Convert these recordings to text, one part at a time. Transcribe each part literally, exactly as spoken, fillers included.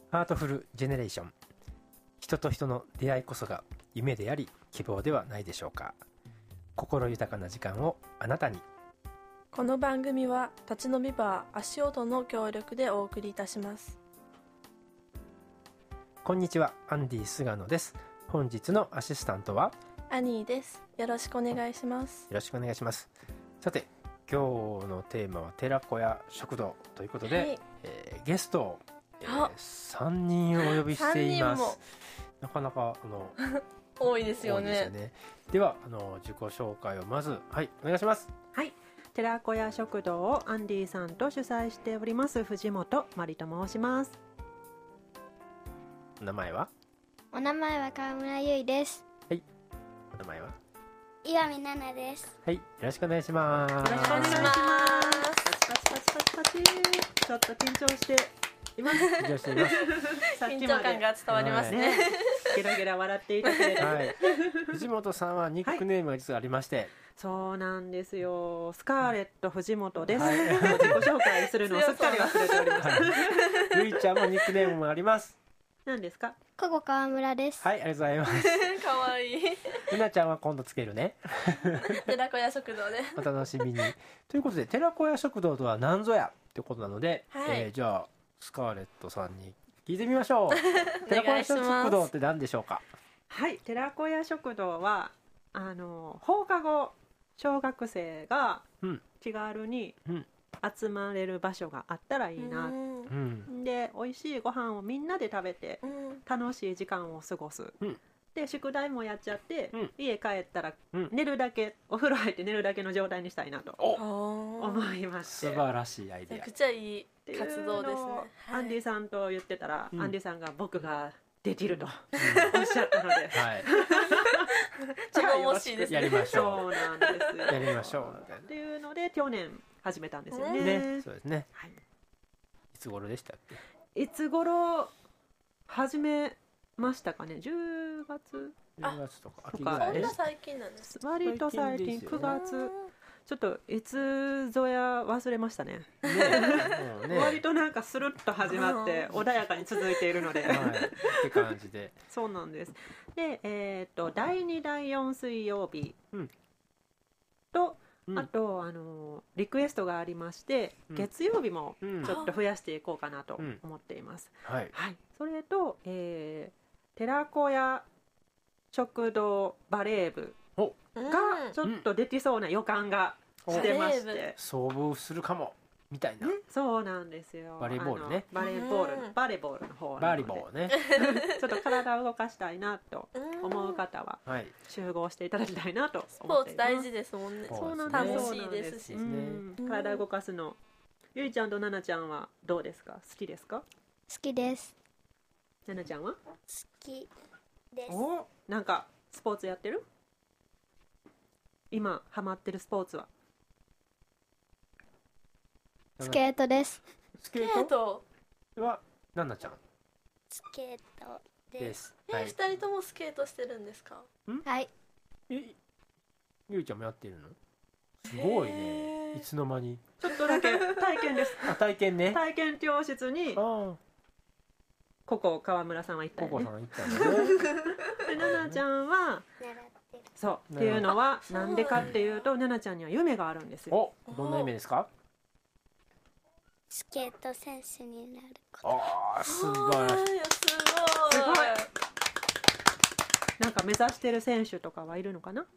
ハートフルジェネレーション。人と人の出会いこそが夢であり希望ではないでしょうか。心豊かな時間をあなたに。 この番組は立ち飲みバー足音の協力でお送りいたします。 こんにちは、アンディ菅野です。本日のアシスタントはアニーです。よろしくお願いします。 よろしくお願いします。さて、今日のテーマは寺子屋食堂ということで、はい、えー、ゲストを、えー、さんにんお呼びしています。なかなかあの多いですよね。 多いですよね。ではあの自己紹介をまず、はい、お願いします。 はい、寺子屋食堂をアンディさんと主催しております藤本まりと申します。 お名前は？ お名前は川村ゆいです。 はい。お名前は？ 岩見奈々です。 はい、よろしくお願いします。 よろしくお願いします。 パチパチパチパチパチ。ちょっと緊張しています。 緊張しています。 緊張感が伝わりますね。はい、 ゲラゲラ笑っていたけれど、 はい、藤本さんはニックネームが実はありまして、はい、 そうなんですよ。スカーレット藤本です。はい、自己紹介するのをすっかり忘れております。はい、 ゆいちゃんもニックネームもあります。 何ですか？ ここ川村です。 はい、ありがとうございます。 かわいい。 ゆなちゃんは今度つけるね。 寺子屋食堂でお楽しみに。ということで、寺子屋食堂とは何ぞやってことなので、 はい、 えー、じゃあスカーレットさんに聞いてみましょう。寺子屋食堂って何でしょうか？ はい、寺子屋食堂はあの放課後小学生が気軽に集まれる場所があったらいいな、うん、で美味しいご飯をみんなで食べて楽しい時間を過ごす、うん、で宿題もやっちゃって、うん、家帰ったら寝るだけ、うん、お風呂入って寝るだけの状態にしたいなと思いまして、 素晴らしいアイデア。 めちゃくちゃいい活動ですね。 アンディさんと言ってたら、うん、アンディさんが僕ができると、うん、おっしゃったので、はい、 頼もしいですね。 やりましょう。そうなんですよ。 やりましょうっていうので去年始めたんですよね。 ね、そうですね。はい、いつ頃でしたっけ？いつ頃始めましたかね。じゅうがつじゅうがつとか秋ぐらい。そんな最近なんです。 割と最近、くがつ。ちょっといつぞや忘れましたね。ねね割となんかスルッと始まって穏やかに続いているので、はい、 って感じで。 そうなんです。で、えー、とだいにだいよん水曜日と、うん、あとあのリクエストがありまして、うん、月曜日もちょっと増やしていこうかなと思っています。うん、はいはい、それと、えー、寺子屋食堂バレー部がちょっとできそうな予感がしてまして、 遭遇するかもみたいな、 ね、そうなんですよ。 バレーボールね。 バレーボールバレーボールの方なので、 バリボーねちょっと体を動かしたいなと思う方は集合していただきたいなと思っています。スポーツ大事ですもんね。 そうなんです。 楽しいですし、 うん、体を動かすの。ゆいちゃんとななちゃんはどうですか？好きですか？ 好きです。 ななちゃんは？好きです。 お、なんかスポーツやってる？今ハマってるスポーツは？ スケートです。 スケートはななちゃん。 スケートです。 え、はい、ふたりともスケートしてるんですか？ はい。 え、ゆいちゃんもやってるの？すごいね。いつの間に。 ちょっとだけ体験です。 あ、体験ね。 体験教室にここ川村さんは行ったよね。 ここさん行ったよね。 でななちゃんはそうっていうのはなんでかっていうと、ななちゃんには夢があるんですよ。 お、どんな夢ですか？ スケート選手になること。 ああ、素晴らしい。 すごい。 すごい。なんか目指してる選手とかはいるのかな？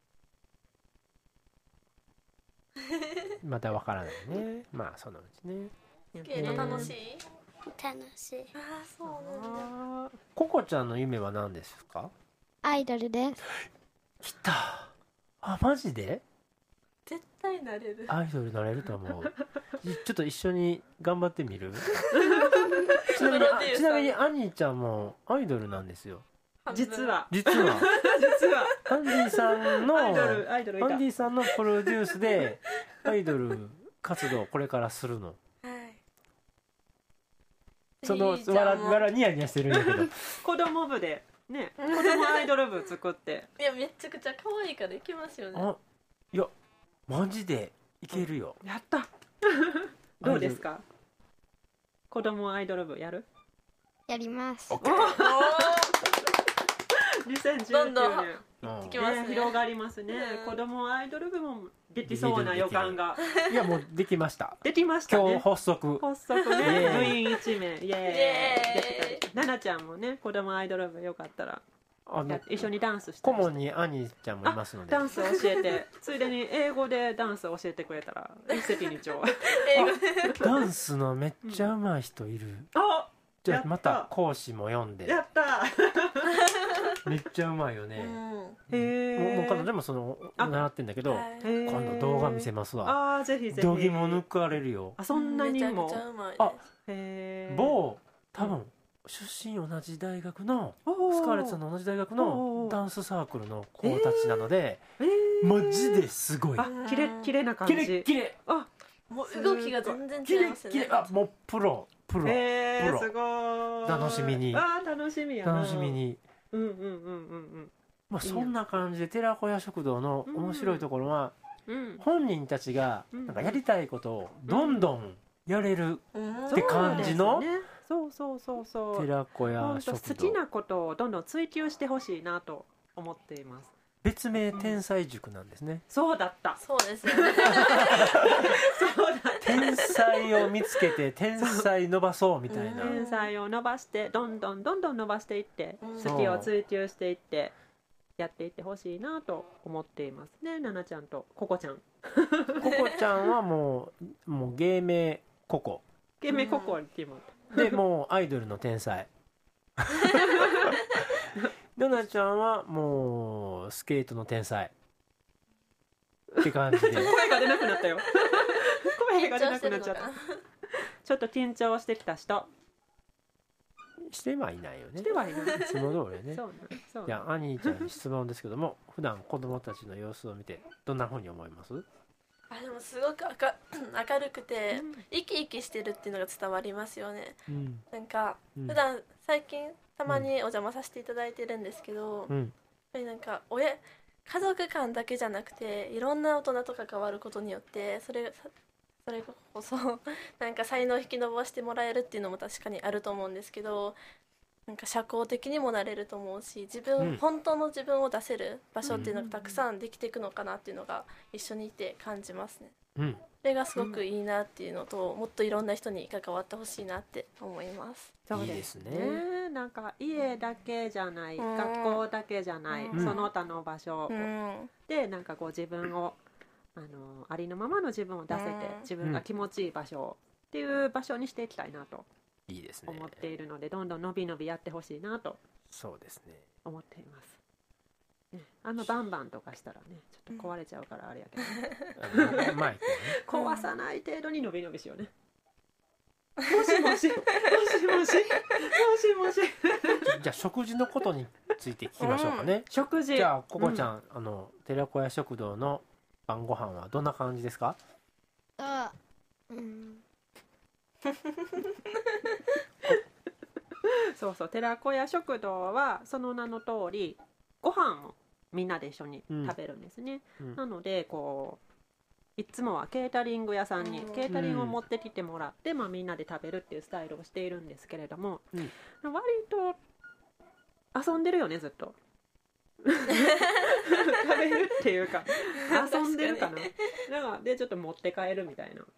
まだわからないね。まあそのうちね。 スケート楽しい？ 楽しい。 ああ、そうなんだ。 ココちゃんの夢は何ですか？ アイドルです。 来た。あ、マジで？ 絶対なれる。 アイドルなれると思う。ちょっと一緒に頑張ってみる？ちなみに、ちなみにアニーちゃんもアイドルなんですよ。 実は。 実は。 実は。 アンディさんの、 アイドル、アイドルいた。 アンディさんのプロデュースでアイドル活動をこれからするの。はい。その、わら、わらニヤニヤしてるんだけど。 子供部で。ね、子供アイドル部作っていやめちゃくちゃ可愛いからいけますよね。 あ、いやマジでいけるよ。 やったどうですか？子供アイドル部やる？ やります。 にせんじゅうきゅうねんどんどん行ってきますね。 ね、広がりますね、うん、子供アイドル部もできそうな予感が。 いやもうできましたできましたね。 今日発足発足ね部員いちめイエーイ、イエーイ。 ななちゃんもね子供アイドル部よかったらあの一緒にダンスして顧問に兄ちゃんもいますのでダンス教えてついでに英語でダンス教えてくれたら一石二鳥。 ダンスのめっちゃ上手い人いる、うん、 あじゃあまた講師も読んでやっためっちゃうまいよね、 うん、へえ。 もう彼女もその習ってんだけど今度動画見せますわ。 あぜひぜひどぎも抜かれるよ。 あそんなにも。 めちゃくちゃうまいです。 あへ某多分出身同じ大学のスカーレットさんの同じ大学のダンスサークルの子たちなのでマジですごい。 あきれきれな感じ。 きれきれ。 あもう動きが全然違いますね。 あもうプロプロ。 えー、すごい。 楽しみに。 あ楽しみやな。 楽しみに。 うんうんうんうんうん。 まあそんな感じで寺子屋食堂の面白いところは、 うん、 本人たちがなんかやりたいことをどんどんやれるって感じの、 そうそうそうそう。 寺子屋食堂。 好きなことをどんどん追求してほしいなと思っています。 別名天才塾なんですね、うん、 そうだったそうですよねそうだ天才を見つけて天才伸ばそうみたいな。 天才を伸ばしてどんどんどんどん伸ばしていって好きを追求していってやっていってほしいなと思っていますね。ななちゃんとココちゃんココちゃんはもうもう芸名ココ芸名ココって言うもんでもうアイドルの天才ななちゃんはもうスケートの天才って感じで声が出なくなったよ声が出なくなっちゃったちょっと緊張してきた人してはいないよね。 してはいないいつも通りね。 そうねそうね。 いや兄ちゃんに質問ですけども普段子供たちの様子を見てどんなふうに思います？ あでもすごく明るくて、うん、生き生きしてるっていうのが伝わりますよね、うん、なんか、うん、普段最近たまにお邪魔させていただいてるんですけど、うん、やっぱりなんか親家族間だけじゃなくていろんな大人と関わることによってそれそれこそなんか才能を引き伸ばしてもらえるっていうのも確かにあると思うんですけどなんか社交的にもなれると思うし自分、うん、本当の自分を出せる場所っていうのがたくさんできていくのかなっていうのが一緒にいて感じますね、うん、それがすごくいいなっていうのともっといろんな人に関わってほしいなって思います。 そうですね。いいですね。なんか家だけじゃない、うん、学校だけじゃない、うん、その他の場所、うん、でなんかこう自分をあのありのままの自分を出せて、うん、自分が気持ちいい場所っていう場所にしていきたいなといいですね思っているのでどんどん伸び伸びやってほしいなとそうですね思っています、ね、あのバンバンとかしたらねちょっと壊れちゃうからあれやけど、ね、マイクね壊さない程度に伸び伸びしようねもしもしもしもしもしもしもしじゃあ食事のことについて聞きましょうかね、うん、 食事じゃあココちゃん、うん、あの寺子屋食堂の晩ご飯はどんな感じですか？ あ、うんそうそう寺子屋食堂はその名の通りご飯をみんなで一緒に食べるんですね、うん、なのでこういつもはケータリング屋さんにケータリングを持ってきてもらって、まあ、みんなで食べるっていうスタイルをしているんですけれども、うん、割と遊んでるよねずっと食べるっていうか遊んでるかななんかでちょっと持って帰るみたいな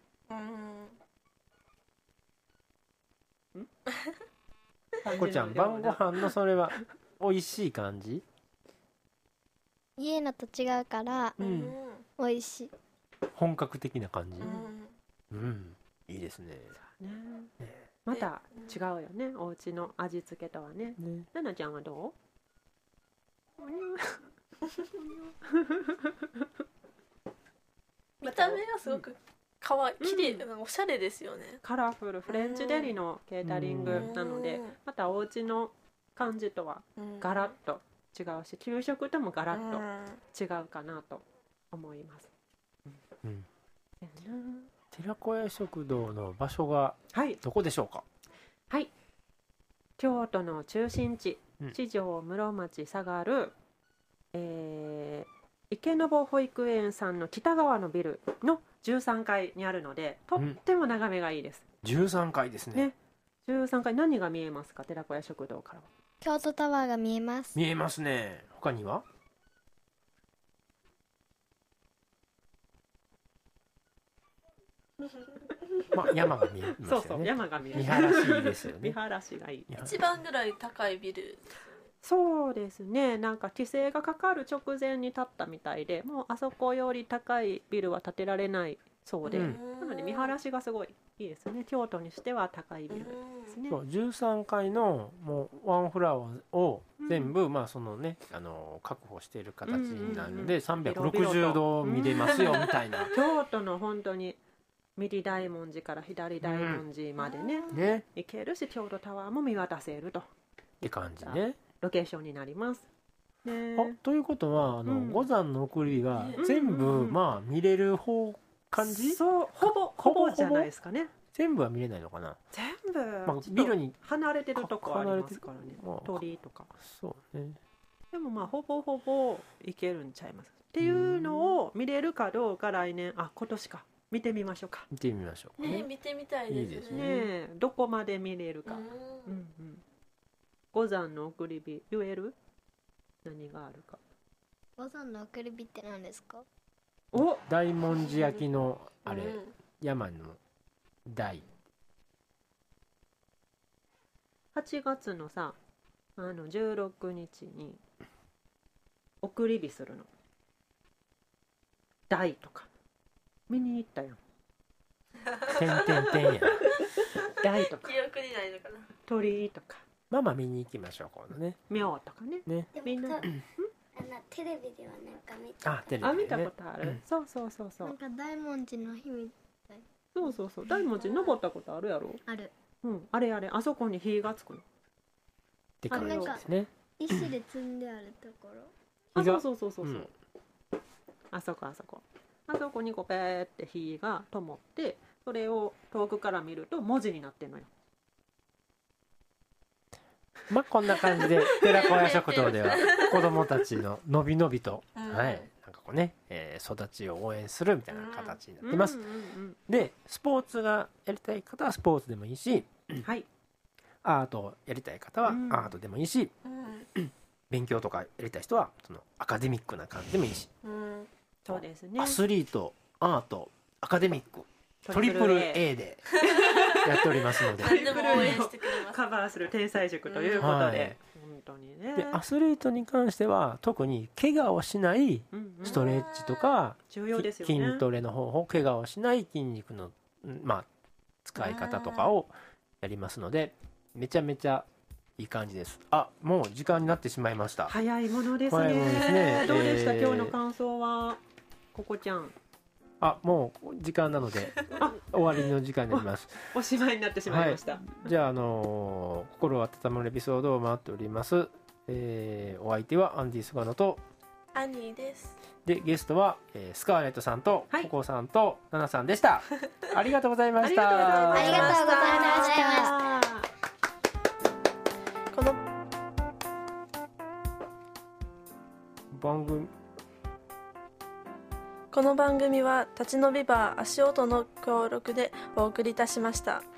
うんんこちゃん晩ご飯のそれは美味しい感じ？ 家のと違うから、うん、美味しい本格的な感じ、うん、うん、いいですね。 ねねまた違うよねお家の味付けとはね。ななちゃんはどう？ 見た目がすごくかわいい、綺麗、うん、おしゃれですよね。 カラフルフレンチデリのケータリングなのでまたお家の感じとはガラッと違うし給食ともガラッと違うかなと思います、うんうん、 寺子屋食堂の場所がどこでしょうか？ はい、はい、京都の中心地四条室町下がる、えー、池坊保育園さんの北側のビルのじゅうさんがいにあるのでとっても眺めがいいです、 うん、じゅうさんがいですね。ねじゅうさんがい何が見えますか？寺子屋食堂からは京都タワーが見えます。 見えますね。他には？まあ山が見えますよね。 そうそう、山が見える。 見晴らしいですよね。 見晴らしがいい。 一番ぐらい高いビル。 そうですね。なんか規制がかかる直前に建ったみたいで、もうあそこより高いビルは建てられないそうで、うん、なので見晴らしがすごいいいですね。京都にしては高いビルですね。 そうじゅうさんかいのもうワンフロアを全部、うん、まあそのねあの確保している形になるので、うんうんうん、さんびゃくろくじゅうど見れますよみたいな。 京都の本当に右大文字から左大文字までね、うん、ね行けるし、京都タワーも見渡せるとって感じね。 ロケーションになります。 ね、あということはあの、うん、五山の送り火が全部、うんうんうん、まあ見れる方感じ？ そうほぼほぼじゃないですかね。 全部は見れないのかな。 全部、 まあ、ビルに離れてるとこありますからね。鳥居とか。 そうね。 でもまあほぼほぼ行けるんちゃいます。っていうのを見れるかどうか来年あ今年か見てみましょうか。 見てみましょうかね。ね見てみたいですね。いいですね。 ねどこまで見れるか。うんうん。五山の送り火言える？何があるか。 五山の送り火って何ですか？ お大文字焼きのあれ、うん、山の大。 はちがつのさあのじゅうろくにちに送り火するの。大とか見に行ったやん。 てんてんてんや。 大とか。 記憶にないのかな。 鳥居とか。 ママ見に行きましょう今度ね。 庙とかね。 ね。 みんな。あのテレビではなんか見た。 あテレビで、ね。 あ見たことある。うん、そうそうそうそう。 なんか大文字の日みたい。 そうそうそう。大文字登ったことあるやろ。 ある。 うん。あれあれあそこに火がつくの。 って感じですね。 石で積んであるところ。 あそうそうそうそうそう。うん、あそこあそこ。あそこにこうペーって火が灯って、それを遠くから見ると文字になってんのよ。 まあこんな感じで寺子屋食堂では子どもたちののびのびと、うん、はいなんかこうね、えー、育ちを応援するみたいな形になってます。うんうんうん、でスポーツがやりたい方はスポーツでもいいし、はい、アートをやりたい方はアートでもいいし、うん、勉強とかやりたい人はそのアカデミックな感じでもいいし、うん、 そうですね。 アスリートアートアカデミックトリプル A でやっておりますのでカバーする天才塾ということで、はい、本当にね。 でアスリートに関しては特に怪我をしないストレッチとか、 うんうん、重要ですよね。 筋トレの方法怪我をしない筋肉の、まあ、使い方とかをやりますのでめちゃめちゃいい感じです。あもう時間になってしまいました。 早いものです ね, 早いものですね。どうでした、えー、今日の感想はここちゃん。 あもう時間なので終わりの時間になります。 おしまいになってしまいました、はい、 じゃあ、あのー、心温まるエピソードを待っております、えー、お相手はアンディ・スガノとアニーです。 でゲストは、えー、スカーレットさんと、はい、ココさんとナナさんでした。ありがとうございました。 ありがとうございました。 この番組この番組は立ち飲みバー足音の協力でお送りいたしました。